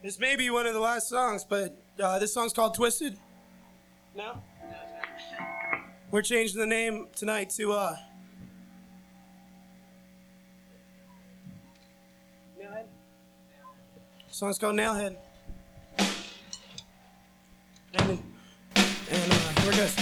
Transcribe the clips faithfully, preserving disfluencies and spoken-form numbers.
This may be one of the last songs, but uh, this song's called Twisted. No? We're changing the name tonight to uh, Nailhead. The song's called Nailhead. And, and uh, here it goes.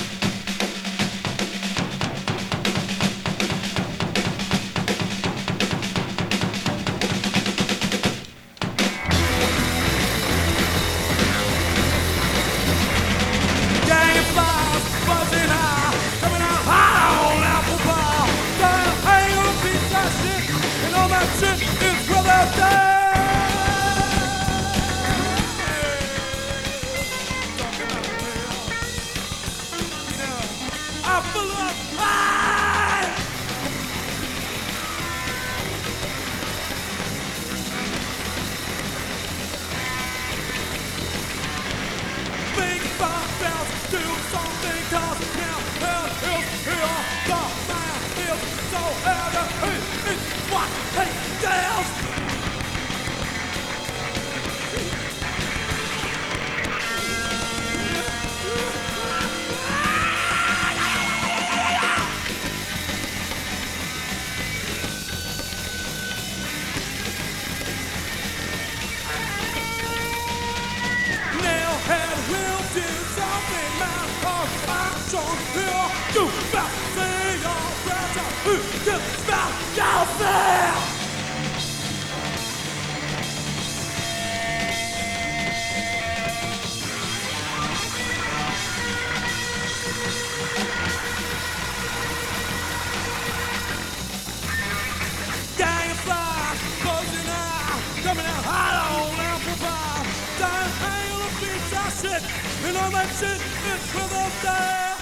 And all that shit is for the day.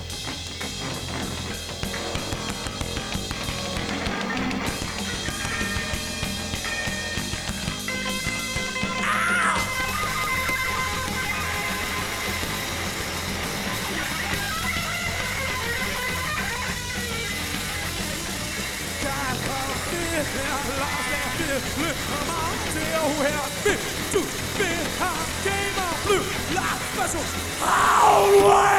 Come on, tell where I've been to be. I came on blue, life special. Always!